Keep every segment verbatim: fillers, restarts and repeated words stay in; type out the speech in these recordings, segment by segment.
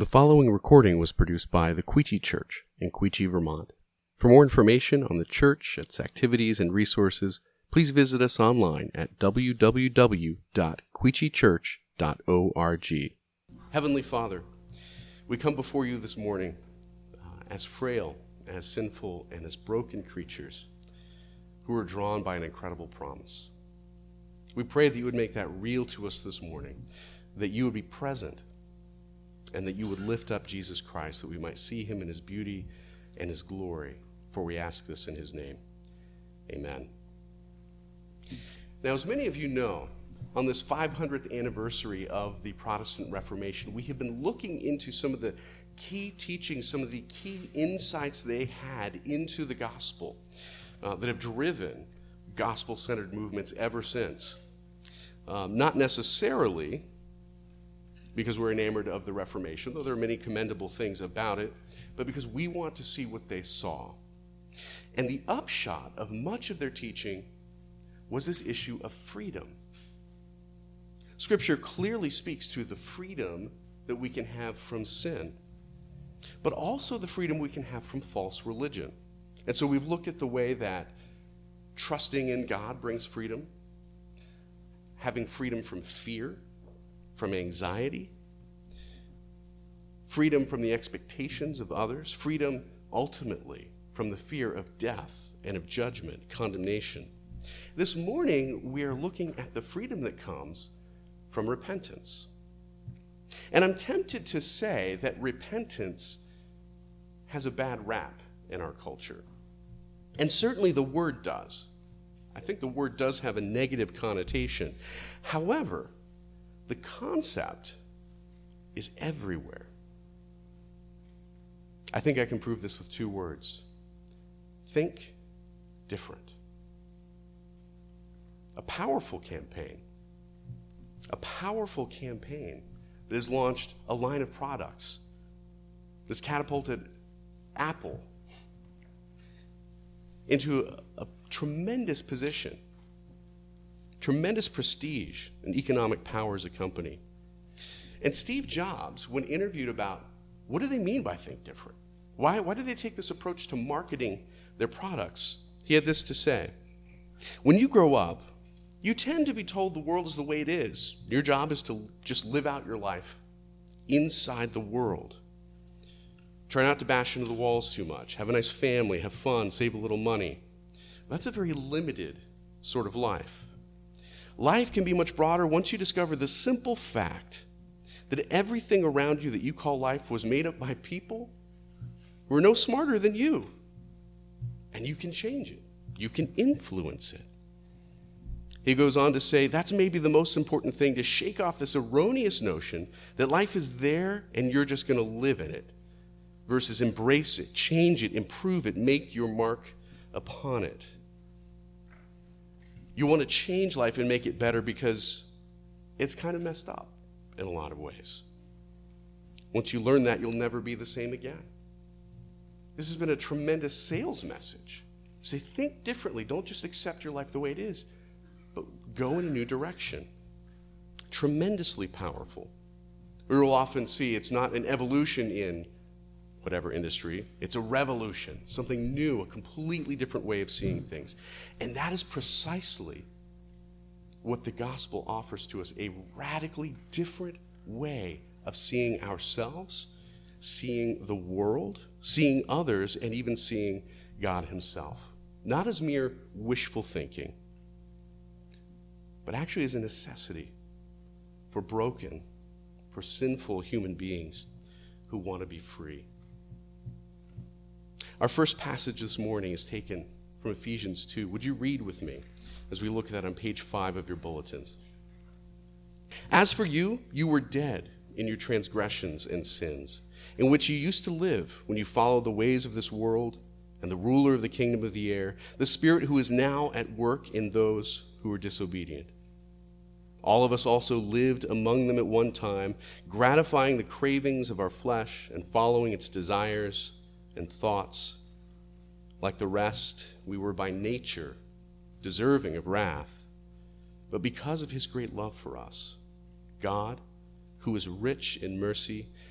The following recording was produced by the Queechee Church in Queechee, Vermont. For more information on the church, its activities, and resources, please visit us online at w w w dot queechee church dot org. Heavenly Father, we come before you this morning uh, as frail, as sinful, and as broken creatures who are drawn by an incredible promise. We pray that you would make that real to us this morning, that you would be present, and that you would lift up Jesus Christ, that we might see him in his beauty and his glory. For we ask this in his name. Amen. Now, as many of you know, on this five hundredth anniversary of the Protestant Reformation, we have been looking into some of the key teachings, some of the key insights they had into the gospel uh, that have driven gospel-centered movements ever since. Um, not necessarily because we're enamored of the Reformation, though there are many commendable things about it, but because we want to see what they saw. And the upshot of much of their teaching was this issue of freedom. Scripture clearly speaks to the freedom that we can have from sin, but also the freedom we can have from false religion. And so we've looked at the way that trusting in God brings freedom, having freedom from fear, from anxiety, freedom from the expectations of others, freedom ultimately from the fear of death and of judgment, condemnation. This morning, we are looking at the freedom that comes from repentance. And I'm tempted to say that repentance has a bad rap in our culture. And certainly the word does. I think the word does have a negative connotation. However, the concept is everywhere. I think I can prove this with two words. Think different. A powerful campaign. A powerful campaign that has launched a line of products that's catapulted Apple into a, a tremendous position, tremendous prestige and economic power as a company. And Steve Jobs, when interviewed about what do they mean by think different? Why, why do they take this approach to marketing their products? He had this to say: when you grow up, you tend to be told the world is the way it is. Your job is to just live out your life inside the world. Try not to bash into the walls too much. Have a nice family, have fun, save a little money. That's a very limited sort of life. Life can be much broader once you discover the simple fact that everything around you that you call life was made up by people who are no smarter than you. And you can change it. You can influence it. He goes on to say that's maybe the most important thing, to shake off this erroneous notion that life is there and you're just going to live in it, versus embrace it, change it, improve it, make your mark upon it. You want to change life and make it better because it's kind of messed up in a lot of ways. Once you learn that, you'll never be the same again. This has been a tremendous sales message. Say, think differently. Don't just accept your life the way it is, but go in a new direction. Tremendously powerful. We will often see it's not an evolution in whatever industry, it's a revolution, something new, a completely different way of seeing things. And that is precisely what the gospel offers to us, a radically different way of seeing ourselves, seeing the world, seeing others, and even seeing God himself. Not as mere wishful thinking, but actually as a necessity for broken, for sinful human beings who want to be free. Our first passage this morning is taken from Ephesians two. Would you read with me as we look at that on page five of your bulletins? As for you, you were dead in your transgressions and sins, in which you used to live when you followed the ways of this world and the ruler of the kingdom of the air, the spirit who is now at work in those who are disobedient. All of us also lived among them at one time, gratifying the cravings of our flesh and following its desires and thoughts. Like the rest, we were by nature deserving of wrath. But because of his great love for us, God, who is rich in mercy,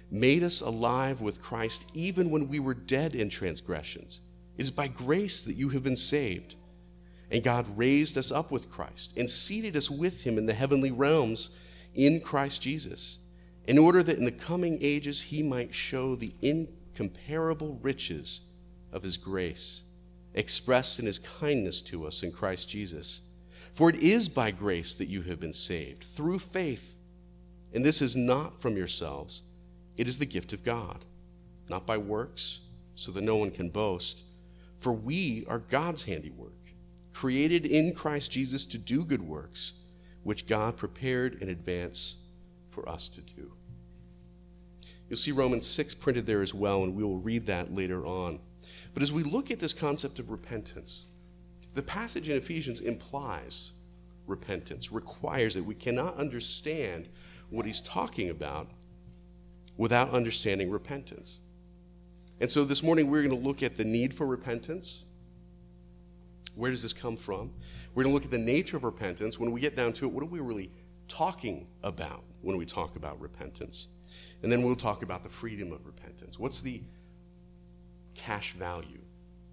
made us alive with Christ even when we were dead in transgressions. It is by grace that you have been saved. And God raised us up with Christ and seated us with him in the heavenly realms in Christ Jesus, in order that in the coming ages he might show the incomparable riches of his grace, expressed in his kindness to us in Christ Jesus. For it is by grace that you have been saved, through faith. And this is not from yourselves. It is the gift of God, not by works, so that no one can boast. For we are God's handiwork, created in Christ Jesus to do good works, which God prepared in advance for us to do. You'll see Romans six printed there as well, and we will read that later on. But as we look at this concept of repentance, the passage in Ephesians implies repentance, requires it. We cannot understand what he's talking about without understanding repentance. And so this morning we're going to look at the need for repentance. Where does this come from? We're going to look at the nature of repentance. When we get down to it, what are we really talking about when we talk about repentance? And then we'll talk about the freedom of repentance. What's the cash value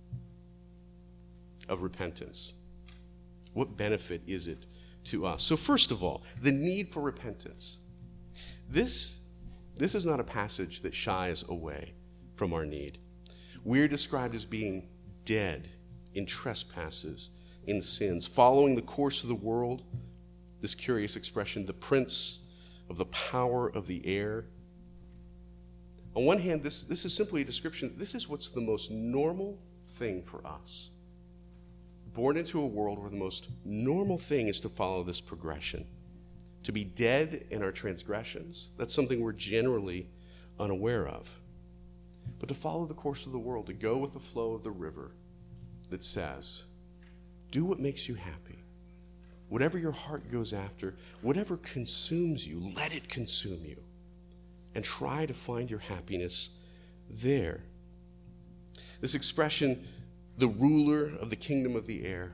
of repentance? What benefit is it to us? So first of all, the need for repentance. This, this is not a passage that shies away from our need. We're described as being dead in trespasses, in sins, following the course of the world, this curious expression, the prince of the power of the air. On one hand, this, this is simply a description. This is what's the most normal thing for us. Born into a world where the most normal thing is to follow this progression. To be dead in our transgressions, that's something we're generally unaware of. But to follow the course of the world, to go with the flow of the river that says, do what makes you happy. Whatever your heart goes after, whatever consumes you, let it consume you. And try to find your happiness there. This expression, the ruler of the kingdom of the air,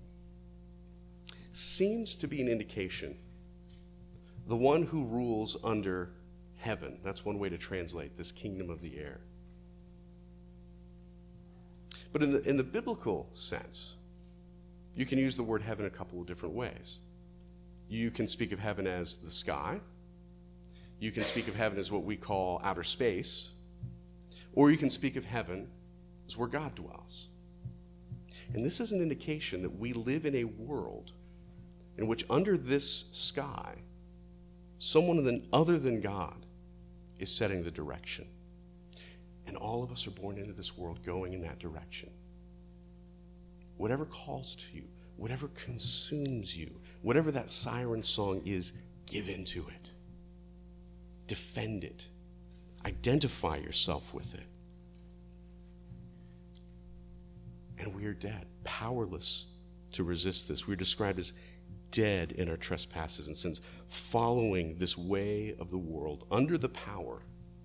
seems to be an indication. The one who rules under heaven. That's one way to translate this kingdom of the air. But in the, in the biblical sense, you can use the word heaven a couple of different ways. You can speak of heaven as the sky. You can speak of heaven as what we call outer space. Or you can speak of heaven as where God dwells. And this is an indication that we live in a world in which under this sky, someone other than God is setting the direction. And all of us are born into this world going in that direction. Whatever calls to you, whatever consumes you, whatever that siren song is, give into it. Defend it. Identify yourself with it. And we are dead, powerless to resist this. We're described as dead in our trespasses and sins, following this way of the world under the power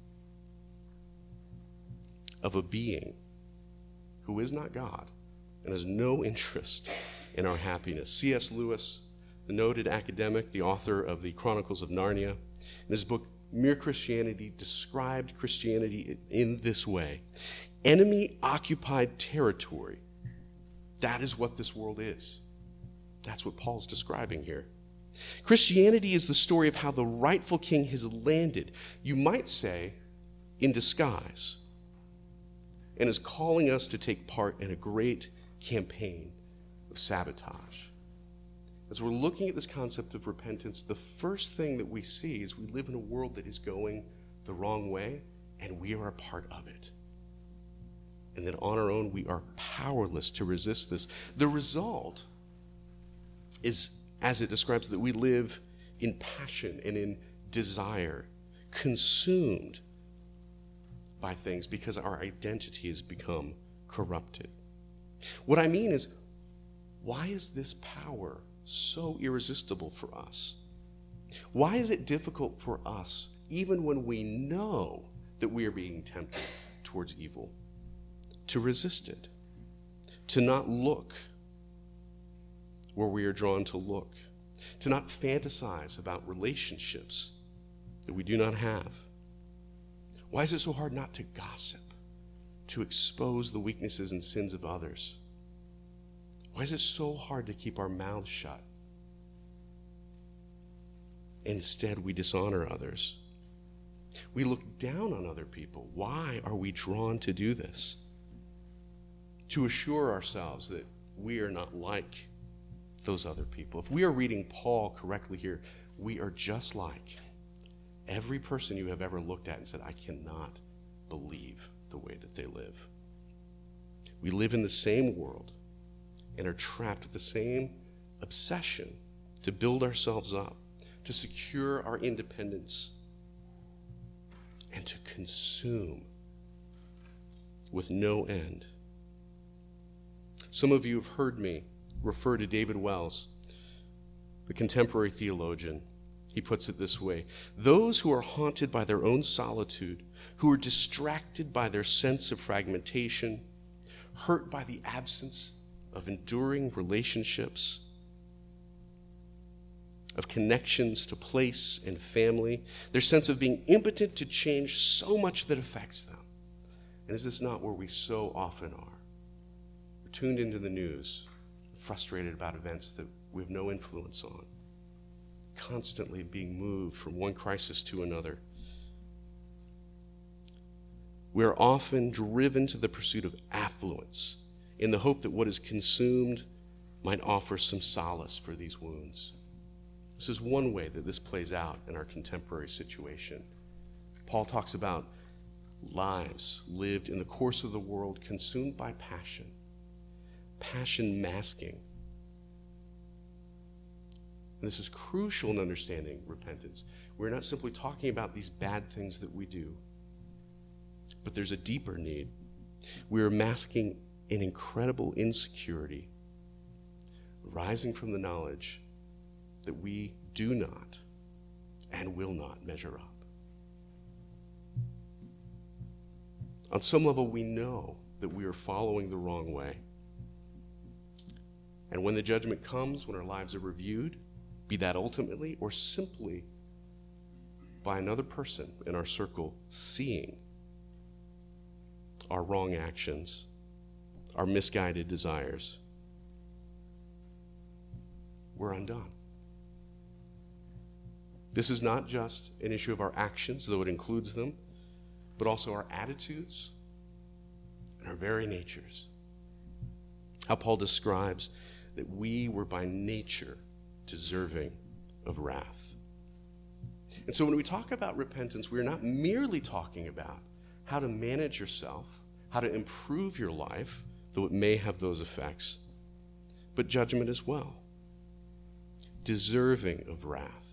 of a being who is not God and has no interest in our happiness. C S Lewis, the noted academic, the author of the Chronicles of Narnia, in his book Mere Christianity, described Christianity in this way. Enemy-occupied territory. That is what this world is. That's what Paul's describing here. Christianity is the story of how the rightful king has landed, you might say, in disguise, and is calling us to take part in a great campaign of sabotage. As we're looking at this concept of repentance, the first thing that we see is we live in a world that is going the wrong way, and we are a part of it. And that on our own, we are powerless to resist this. The result is, as it describes, that we live in passion and in desire, consumed by things because our identity has become corrupted. What I mean is, why is this power so irresistible for us? Why is it difficult for us, even when we know that we are being tempted towards evil, to resist it, to not look where we are drawn to look, to not fantasize about relationships that we do not have, Why is it so hard not to gossip, to expose the weaknesses and sins of others? Why is it so hard to keep our mouths shut? Instead, we dishonor others. We look down on other people. Why are we drawn to do this? To assure ourselves that we are not like those other people. If we are reading Paul correctly here, we are just like every person you have ever looked at and said, I cannot believe the way that they live. We live in the same world and are trapped with the same obsession to build ourselves up, to secure our independence, and to consume with no end. Some of you have heard me refer to David Wells, the contemporary theologian. He puts it this way: those who are haunted by their own solitude, who are distracted by their sense of fragmentation, hurt by the absence of enduring relationships, of connections to place and family, their sense of being impotent to change so much that affects them. And is this not where we so often are? We're tuned into the news, frustrated about events that we have no influence on, constantly being moved from one crisis to another. We are often driven to the pursuit of affluence in the hope that what is consumed might offer some solace for these wounds. This is one way that this plays out in our contemporary situation. Paul talks about lives lived in the course of the world consumed by passion, passion masking. And this is crucial in understanding repentance. We're not simply talking about these bad things that we do, but there's a deeper need. We are masking an incredible insecurity arising from the knowledge that we do not and will not measure up. On some level, we know that we are following the wrong way. And when the judgment comes, when our lives are reviewed, be that ultimately or simply by another person in our circle seeing our wrong actions, our misguided desires, we're undone. This is not just an issue of our actions, though it includes them, but also our attitudes and our very natures. How Paul describes that we were by nature deserving of wrath. And so when we talk about repentance, we're not merely talking about how to manage yourself, how to improve your life, though it may have those effects, but judgment as well. Deserving of wrath.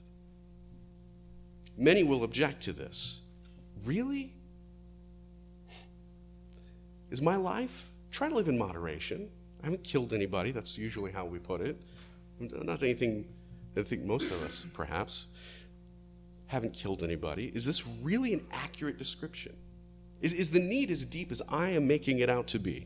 Many will object to this. Really? Is my life? Try to live in moderation. I haven't killed anybody. That's usually how we put it. Not anything, I think most of us, perhaps, haven't killed anybody. Is this really an accurate description? Is, is the need as deep as I am making it out to be?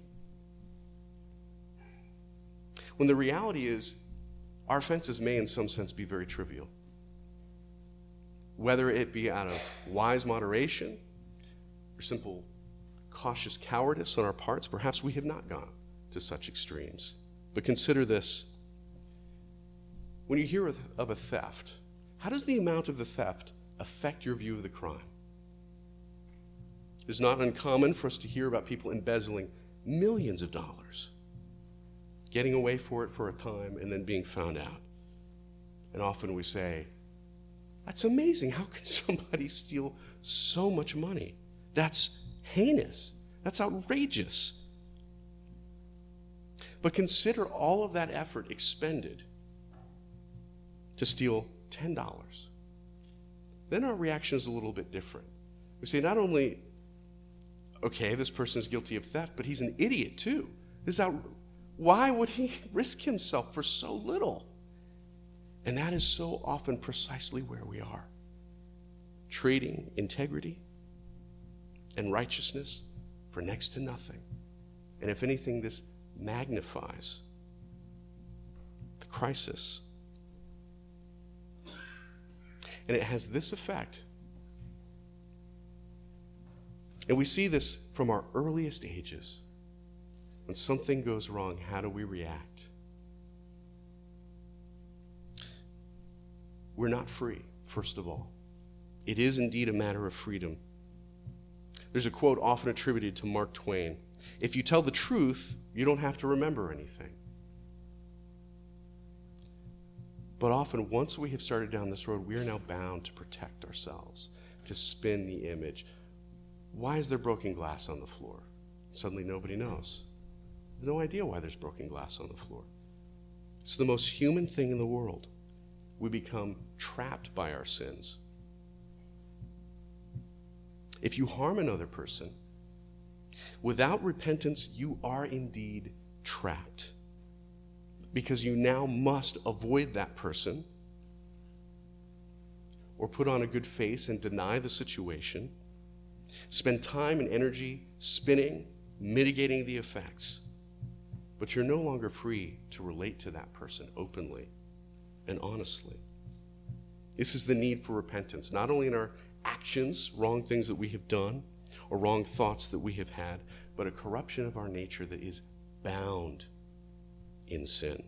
When the reality is, our offenses may in some sense be very trivial. Whether it be out of wise moderation or simple cautious cowardice on our parts, perhaps we have not gone to such extremes. But consider this. When you hear of a theft, how does the amount of the theft affect your view of the crime? It's not uncommon for us to hear about people embezzling millions of dollars, getting away for it for a time, and then being found out. And often we say, that's amazing. How could somebody steal so much money? That's heinous. That's outrageous. But consider all of that effort expended to steal ten dollars. Then our reaction is a little bit different. We say not only, okay, this person is guilty of theft, but he's an idiot too. This is out, why would he risk himself for so little? And that is so often precisely where we are. Trading integrity and righteousness for next to nothing. And if anything, this magnifies the crisis. And it has this effect. And we see this from our earliest ages. When something goes wrong, how do we react? We're not free, first of all. It is indeed a matter of freedom. There's a quote often attributed to Mark Twain. If you tell the truth, you don't have to remember anything. But often, once we have started down this road, we are now bound to protect ourselves, to spin the image. Why is there broken glass on the floor? Suddenly nobody knows. No idea why there's broken glass on the floor. It's the most human thing in the world. We become trapped by our sins. If you harm another person, without repentance, you are indeed trapped. Because you now must avoid that person, or put on a good face and deny the situation, spend time and energy spinning, mitigating the effects. But you're no longer free to relate to that person openly and honestly. This is the need for repentance, not only in our actions, wrong things that we have done, or wrong thoughts that we have had, but a corruption of our nature that is bound in sin.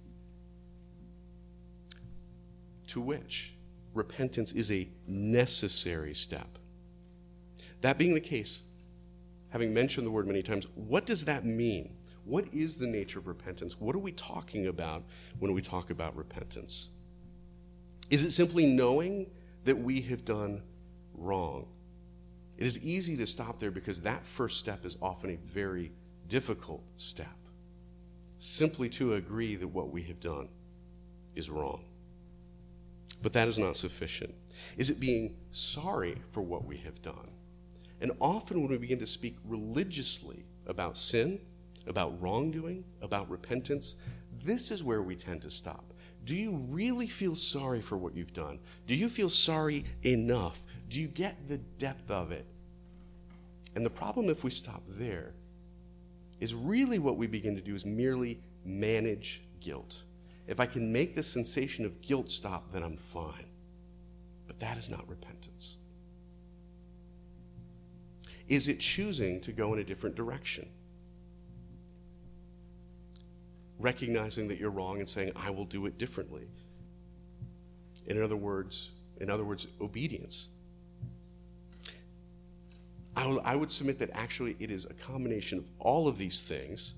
To which repentance is a necessary step. That being the case, having mentioned the word many times, what does that mean? What is the nature of repentance? What are we talking about when we talk about repentance? Is it simply knowing that we have done wrong? It is easy to stop there because that first step is often a very difficult step. Simply to agree that what we have done is wrong. But that is not sufficient. Is it being sorry for what we have done? And often when we begin to speak religiously about sin, about wrongdoing, about repentance, this is where we tend to stop. Do you really feel sorry for what you've done? Do you feel sorry enough? Do you get the depth of it? And the problem, if we stop there, is really what we begin to do is merely manage guilt. If I can make the sensation of guilt stop, then I'm fine. But that is not repentance. Is it choosing to go in a different direction? Recognizing that you're wrong and saying, I will do it differently. In other words, in other words, obedience. I, will, I would submit that actually it is a combination of all of these things.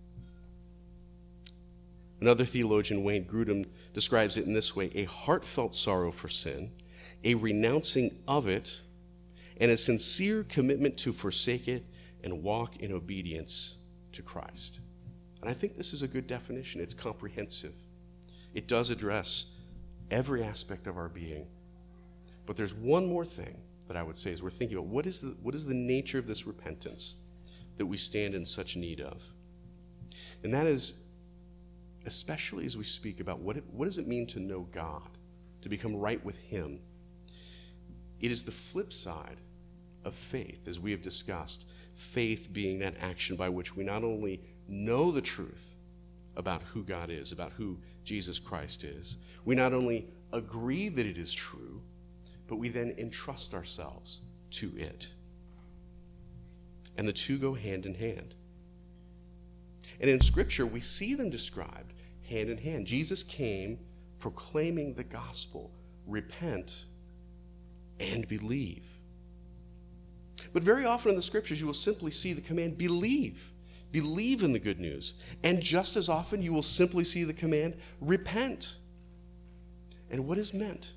Another theologian, Wayne Grudem, describes it in this way: a heartfelt sorrow for sin, a renouncing of it, and a sincere commitment to forsake it and walk in obedience to Christ. And I think this is a good definition. It's comprehensive. It does address every aspect of our being. But there's one more thing that I would say as we're thinking about what is the, what is the nature of this repentance that we stand in such need of. And that is, especially as we speak about what, it, what does it mean to know God, to become right with Him. It is the flip side of faith, as we have discussed. Faith being that action by which we not only know the truth about who God is, about who Jesus Christ is, we not only agree that it is true, but we then entrust ourselves to it. And the two go hand in hand. And in Scripture, we see them described hand in hand. Jesus came proclaiming the gospel: repent and believe. But very often in the Scriptures, you will simply see the command, believe. Believe in the good news. And just as often, you will simply see the command, repent. And what is meant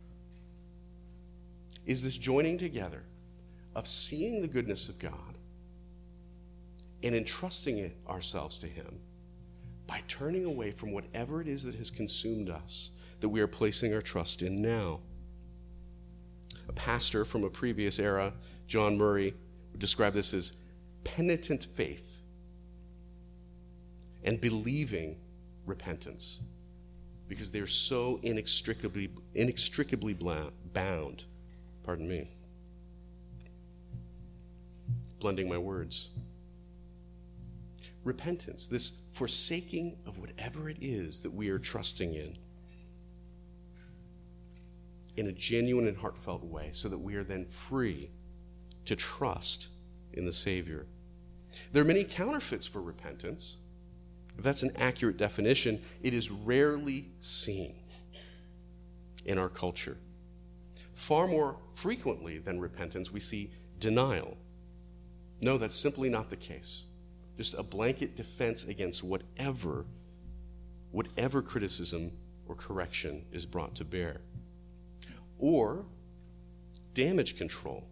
is this joining together of seeing the goodness of God and entrusting it ourselves to Him by turning away from whatever it is that has consumed us, that we are placing our trust in now. A pastor from a previous era, John Murray, would describe this as penitent faith and believing repentance, because they're so inextricably, inextricably bound. Pardon me. Blending my words. Repentance, this forsaking of whatever it is that we are trusting in, in a genuine and heartfelt way, so that we are then free to trust in the Savior. There are many counterfeits for repentance. If that's an accurate definition, it is rarely seen in our culture. Far more frequently than repentance, we see denial. No, that's simply not the case. Just a blanket defense against whatever, whatever criticism or correction is brought to bear. Or damage control.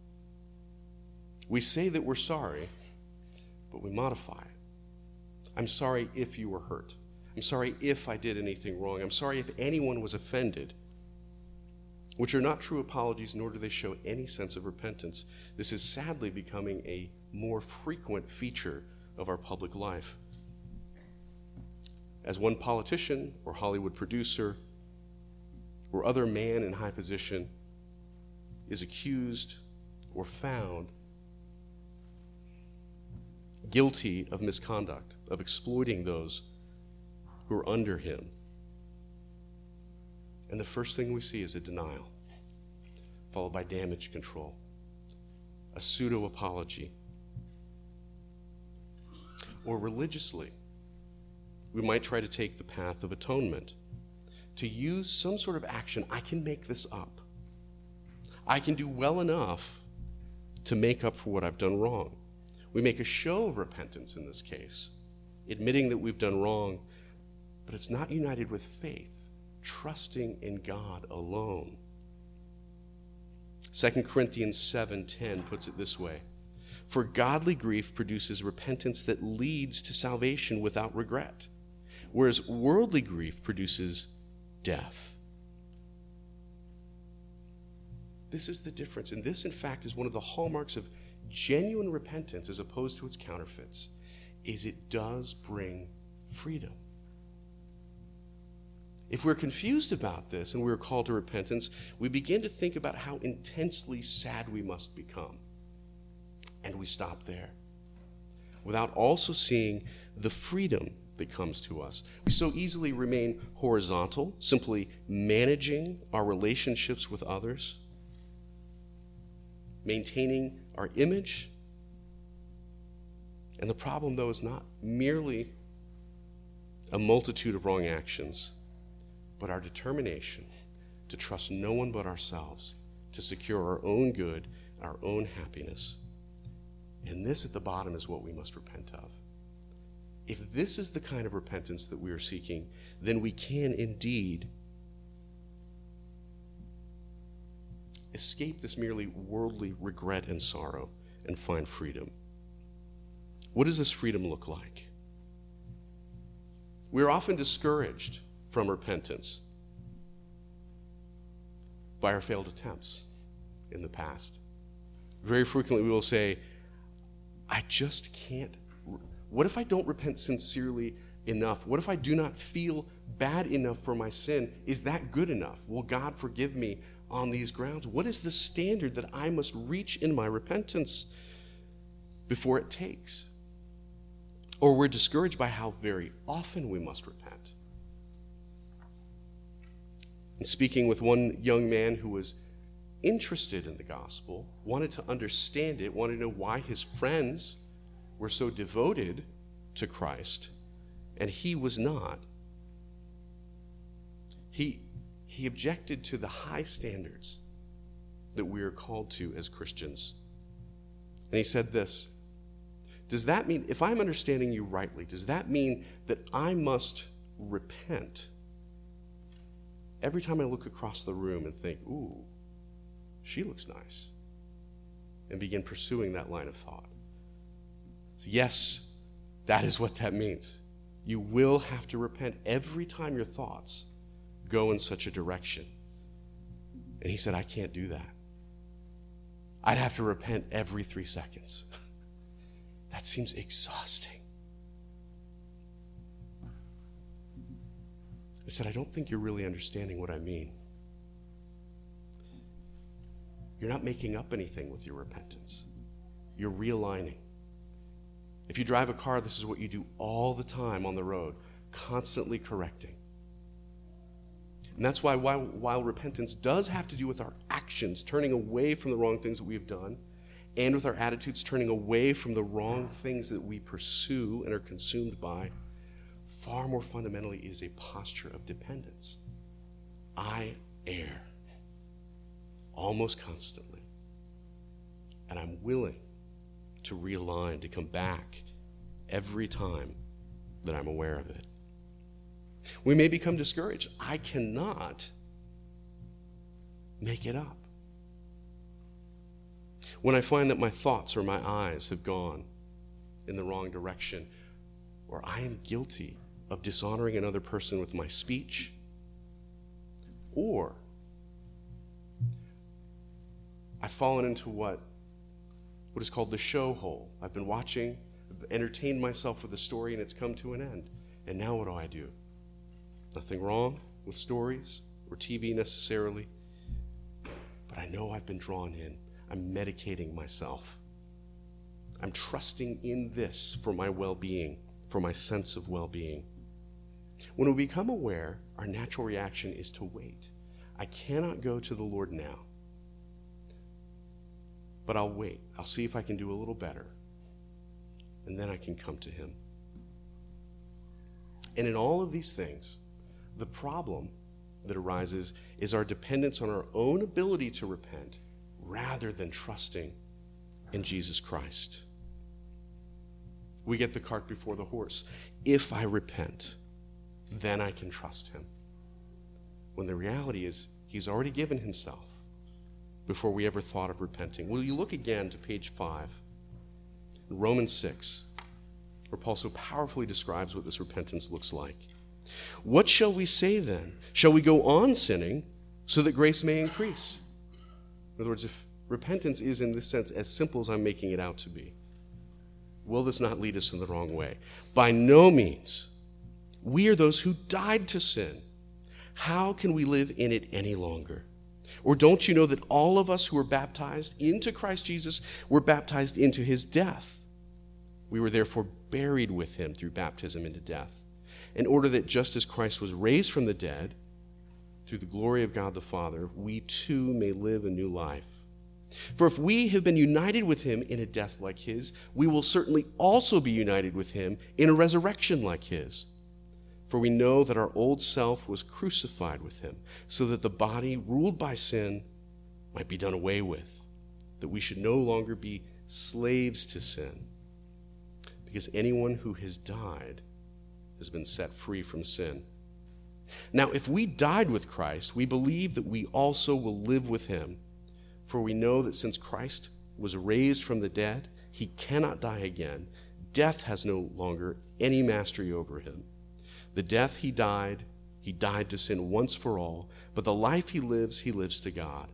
We say that we're sorry, but we modify it. I'm sorry if you were hurt. I'm sorry if I did anything wrong. I'm sorry if anyone was offended, which are not true apologies, nor do they show any sense of repentance. This is sadly becoming a more frequent feature of our public life. As one politician or Hollywood producer or other man in high position is accused or found guilty of misconduct, of exploiting those who are under him, and the first thing we see is a denial, followed by damage control, a pseudo-apology. Or religiously, we might try to take the path of atonement, to use some sort of action. I can make this up. I can do well enough to make up for what I've done wrong. We make a show of repentance in this case, admitting that we've done wrong, but it's not united with faith, trusting in God alone. Second Corinthians seven ten puts it this way: for godly grief produces repentance that leads to salvation without regret, whereas worldly grief produces death. This is the difference, and this, in fact, is one of the hallmarks of genuine repentance as opposed to its counterfeits, is it does bring freedom. If we're confused about this and we're called to repentance, we begin to think about how intensely sad we must become. And we stop there, without also seeing the freedom that comes to us. We so easily remain horizontal, simply managing our relationships with others, maintaining our image. And the problem, though, is not merely a multitude of wrong actions, but our determination to trust no one but ourselves, to secure our own good, our own happiness. And this at the bottom is what we must repent of. If this is the kind of repentance that we are seeking, then we can indeed escape this merely worldly regret and sorrow and find freedom. What does this freedom look like? We're often discouraged from repentance by our failed attempts in the past. Very frequently we will say, I just can't. What if I don't repent sincerely enough? What if I do not feel bad enough for my sin? Is that good enough? Will God forgive me on these grounds? What is the standard that I must reach in my repentance before it takes? Or we're discouraged by how very often we must repent. And speaking with one young man who was interested in the gospel, wanted to understand it, wanted to know why his friends were so devoted to Christ, and he was not. He, he objected to the high standards that we are called to as Christians. And he said this: does that mean, if I'm understanding you rightly, does that mean that I must repent every time I look across the room and think, ooh, she looks nice, and begin pursuing that line of thought? So yes, that is what that means. You will have to repent every time your thoughts go in such a direction. And he said, I can't do that. I'd have to repent every three seconds. That seems exhausting. I said, I don't think you're really understanding what I mean. You're not making up anything with your repentance. You're realigning. If you drive a car, this is what you do all the time on the road, constantly correcting. And that's why while, while repentance does have to do with our actions, turning away from the wrong things that we have done, and with our attitudes turning away from the wrong things that we pursue and are consumed by, far more fundamentally is a posture of dependence. I err almost constantly, and I'm willing to realign, to come back every time that I'm aware of it. We may become discouraged. I cannot make it up. When I find that my thoughts or my eyes have gone in the wrong direction, or I am guilty of dishonoring another person with my speech, or I've fallen into what, what is called the show hole. I've been watching, entertained myself with a story, and it's come to an end. And now what do I do? Nothing wrong with stories or T V necessarily, but I know I've been drawn in. I'm medicating myself. I'm trusting in this for my well-being, for my sense of well-being. When we become aware, our natural reaction is to wait. I cannot go to the Lord now, but I'll wait. I'll see if I can do a little better, and then I can come to him. And in all of these things, the problem that arises is our dependence on our own ability to repent rather than trusting in Jesus Christ. We get the cart before the horse. If I repent, then I can trust him. When the reality is, he's already given himself before we ever thought of repenting. Will you look again to page five, in Romans six, where Paul so powerfully describes what this repentance looks like. What shall we say then? Shall we go on sinning so that grace may increase? In other words, if repentance is in this sense as simple as I'm making it out to be, will this not lead us in the wrong way? By no means. We are those who died to sin. How can we live in it any longer? Or don't you know that all of us who were baptized into Christ Jesus were baptized into his death? We were therefore buried with him through baptism into death, in order that just as Christ was raised from the dead, through the glory of God the Father, we too may live a new life. For if we have been united with him in a death like his, we will certainly also be united with him in a resurrection like his. For we know that our old self was crucified with him, so that the body ruled by sin might be done away with, that we should no longer be slaves to sin, because anyone who has died has been set free from sin. Now, if we died with Christ, we believe that we also will live with him. For we know that since Christ was raised from the dead, he cannot die again. Death has no longer any mastery over him. The death he died, he died to sin once for all, but the life he lives, he lives to God.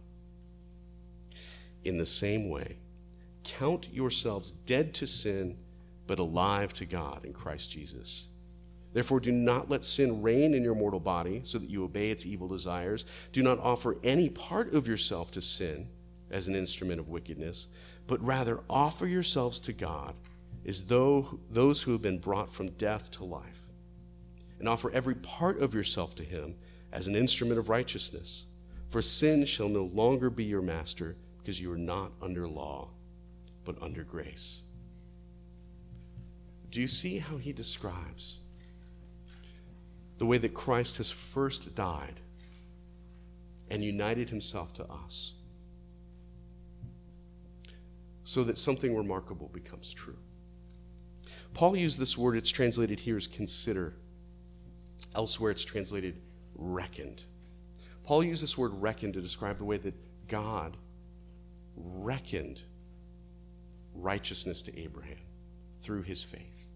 In the same way, count yourselves dead to sin, but alive to God in Christ Jesus. Therefore, do not let sin reign in your mortal body so that you obey its evil desires. Do not offer any part of yourself to sin as an instrument of wickedness, but rather offer yourselves to God as though those who have been brought from death to life, and offer every part of yourself to him as an instrument of righteousness. For sin shall no longer be your master, because you are not under law, but under grace. Do you see how he describes the way that Christ has first died and united himself to us, so that something remarkable becomes true? Paul used this word, it's translated here as consider. Elsewhere it's translated reckoned. Paul used this word reckoned to describe the way that God reckoned righteousness to Abraham through his faith.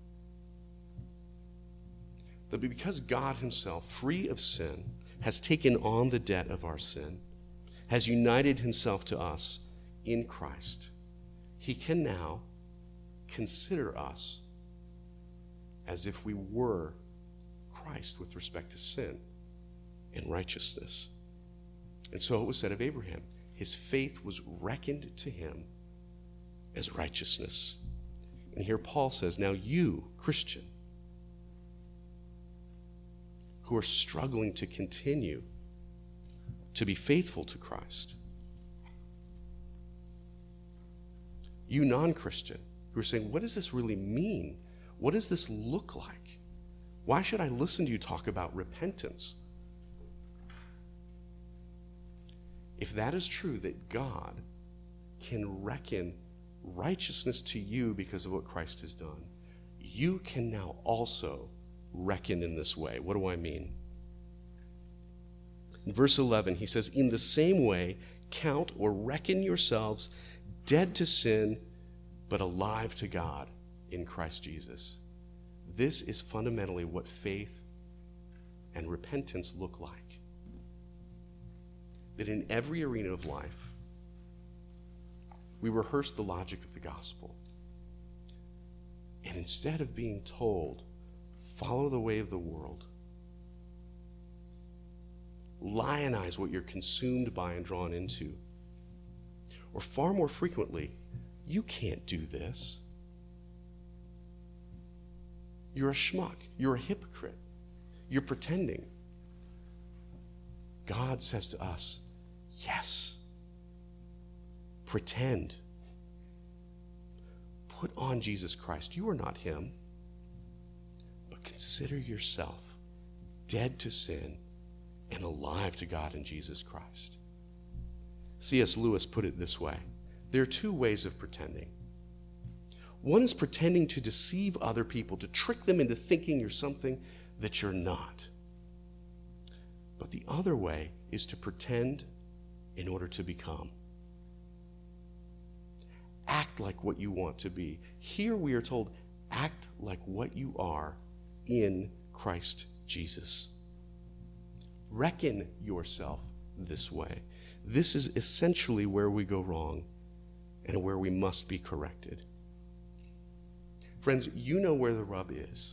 That because God himself, free of sin, has taken on the debt of our sin, has united himself to us in Christ, he can now consider us as if we were Christ with respect to sin and righteousness. And so it was said of Abraham, his faith was reckoned to him as righteousness. And here Paul says, now you, Christian, who are struggling to continue to be faithful to Christ, You non-Christian who are saying, what does this really mean? What does this look like? Why should I listen to you talk about repentance? If that is true, that God can reckon righteousness to you because of what Christ has done, you can now also reckon in this way. What do I mean? In verse eleven, he says, in the same way, count or reckon yourselves dead to sin, but alive to God in Christ Jesus. This is fundamentally what faith and repentance look like. That in every arena of life, we rehearse the logic of the gospel. And instead of being told, follow the way of the world, lionize what you're consumed by and drawn into, or far more frequently, you can't do this. You're a schmuck. You're a hypocrite. You're pretending. God says to us, yes, pretend. Put on Jesus Christ. You are not him, but consider yourself dead to sin and alive to God in Jesus Christ. C S Lewis put it this way. There are two ways of pretending. One is pretending to deceive other people, to trick them into thinking you're something that you're not. But the other way is to pretend in order to become. Act like what you want to be. Here we are told, act like what you are in Christ Jesus. Reckon yourself this way. This is essentially where we go wrong and where we must be corrected. Friends, you know where the rub is.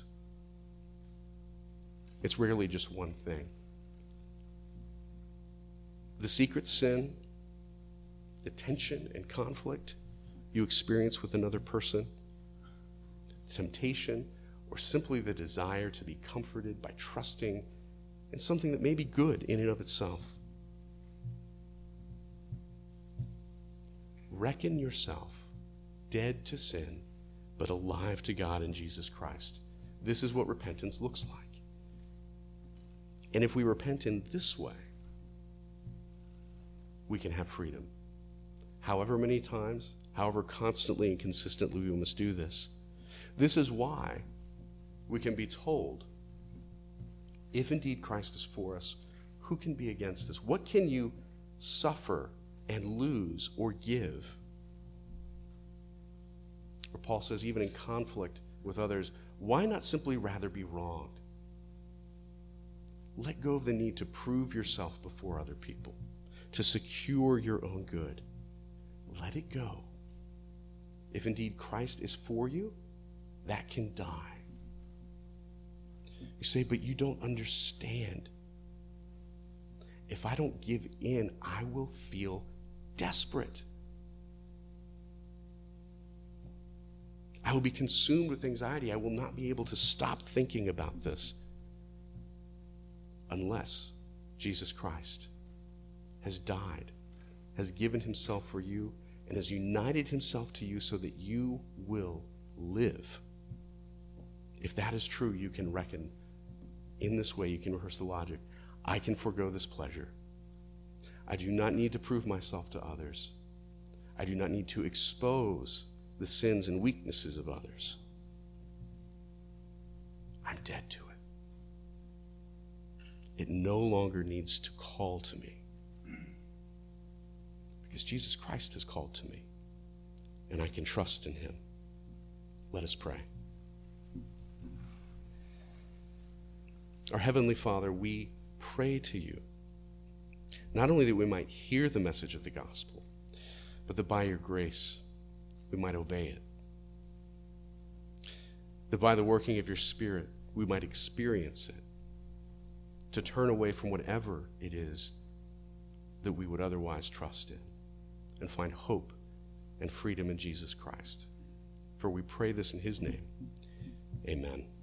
It's rarely just one thing. The secret sin, the tension and conflict you experience with another person, temptation, or simply the desire to be comforted by trusting in something that may be good in and of itself. Reckon yourself dead to sin, but alive to God in Jesus Christ. This is what repentance looks like. And if we repent in this way, we can have freedom. However many times, however constantly and consistently we must do this. This is why we can be told, if indeed Christ is for us, who can be against us? What can you suffer and lose or give? Or Paul says, even in conflict with others, why not simply rather be wronged? Let go of the need to prove yourself before other people, to secure your own good. Let it go. If indeed Christ is for you, that can die. You say, but you don't understand. If I don't give in, I will feel desperate. I will be consumed with anxiety. I will not be able to stop thinking about this unless Jesus Christ has died, has given himself for you, and has united himself to you so that you will live. If that is true, you can reckon in this way. You can rehearse the logic. I can forego this pleasure. I do not need to prove myself to others. I do not need to expose the sins and weaknesses of others. I'm dead to it. It no longer needs to call to me, because Jesus Christ has called to me, and I can trust in him. Let us pray. Our Heavenly Father, we pray to you, not only that we might hear the message of the gospel, but that by your grace we might obey it. That by the working of your Spirit we might experience it, to turn away from whatever it is that we would otherwise trust in, and find hope and freedom in Jesus Christ. For we pray this in his name. Amen.